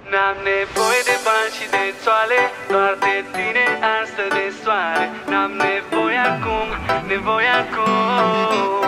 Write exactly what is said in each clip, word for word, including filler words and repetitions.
N-am nevoie de bani și de țoale, doar de tine arsă de soare. N-am nevoie acum, nevoie acum.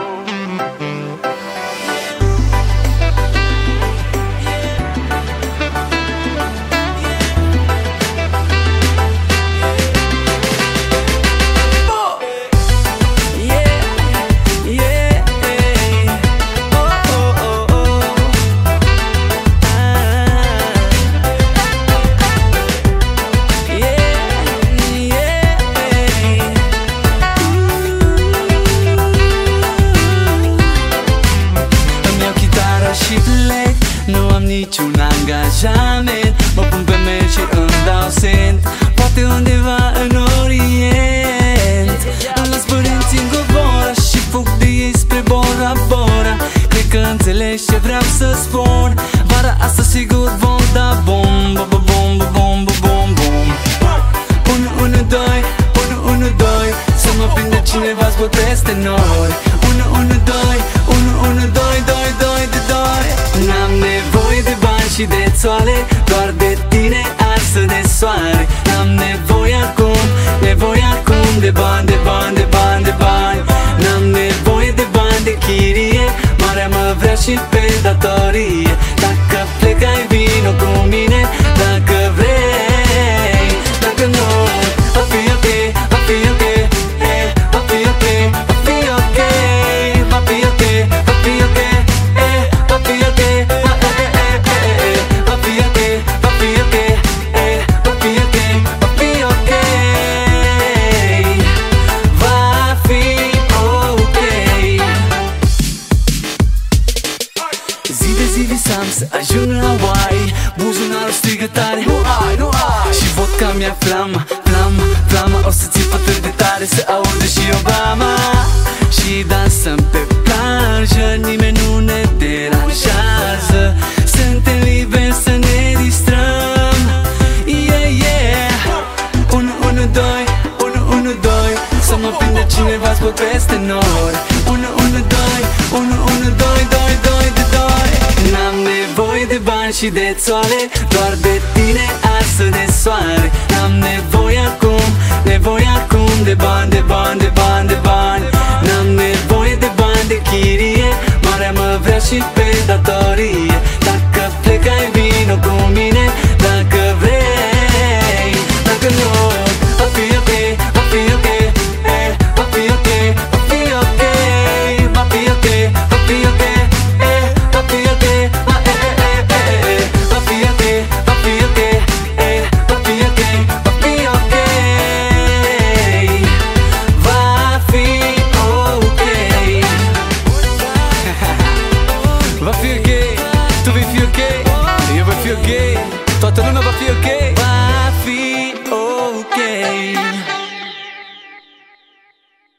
Nu am niciun angajament, mă pun pe mail și îmi dau sent, poate undeva în Orient. Îmi las părinții în Gomora și fug de ei spre Bora Bora. Cred că înțelegi ce vreau să spun, vara asta sigur vom da bom, bom, bom, bom, bom, bom, bom. unu unu doi, unu unu doi, să mă prinde cineva zbor peste nori. unu unu doi, unu unu doi, doi, doi, de doi. N-am nevoie de bani și de țoale, doar de tine arsă de soare. N-am nevoie acum, nevoie acum de bani, de bani, de bani, de bani. N-am nevoie de bani de chirie, marea mă vrea și pe datorie. Dacă plecai vino cu mine, dacă vrei, dacă nu, va fi ok, va fi ok, eh, va fi ok, va fi ok, va fi ok, va fi ok, eh, va fi ok, va fi ok, va fi ok, eh, va fi ok, va fi ok, va fi ok. Zi de zi visam să ajung în Hawaii, buzunarul strigă tare, nu ai, nu ai. Și vodka mi-a flamă, flamă, flamă, o să țip atât de tare să audă și Obama. Și dansăm pe plajă, nimeni nu ne deranjează, suntem liberi să ne distrăm, yeah, yeah. unu unu doi, unu unu doi, să mă prinde cineva zbor peste nori. unu unu doi, unu unu doi, doi, doi, de doi. N-am nevoie de bani și de țoale, doar de tine arsă de soare. N-am nevoie acum, nevoie acum de bani, de bani, de bani, de bani. N-am nevoie de bani de chirie, marea mă vrea și pe datorie.